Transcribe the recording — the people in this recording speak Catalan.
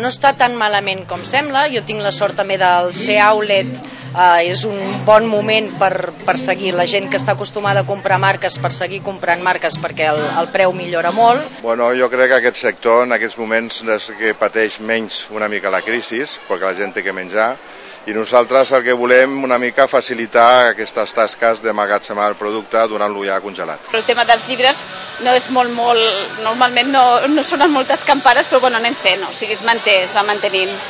no està tan malament com sembla. Jo tinc la sort també del ser outlet, és un bon moment per seguir la gent que està acostumada a comprar marques, per seguir comprant marques perquè el preu millora molt. Bueno, jo crec que aquest sector en aquests moments és que pateix menys una mica la crisi, perquè la gent té que menjar, i nosaltres el que volem una mica facilitar aquestes tasques d'emmagatzemar el producte donant-lo ja congelat. El tema dels llibres no és molt, normalment no sonen moltes campanes, però bueno, anem fent, o sigui, es va mantenint.